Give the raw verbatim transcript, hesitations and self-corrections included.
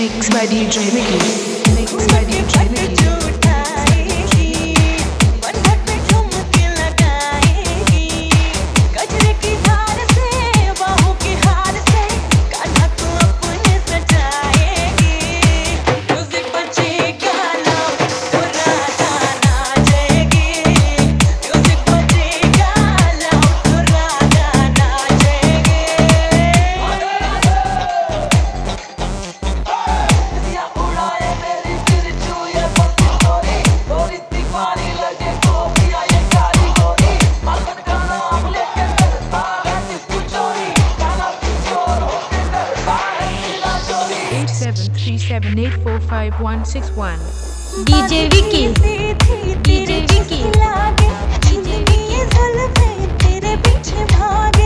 Mixed by D J Vicky. Mixed by D J Vicky. eight seven three seven eight four five one six one. D J Vicky, D J Vicky, D J Vicky, तेरे पीछे भाग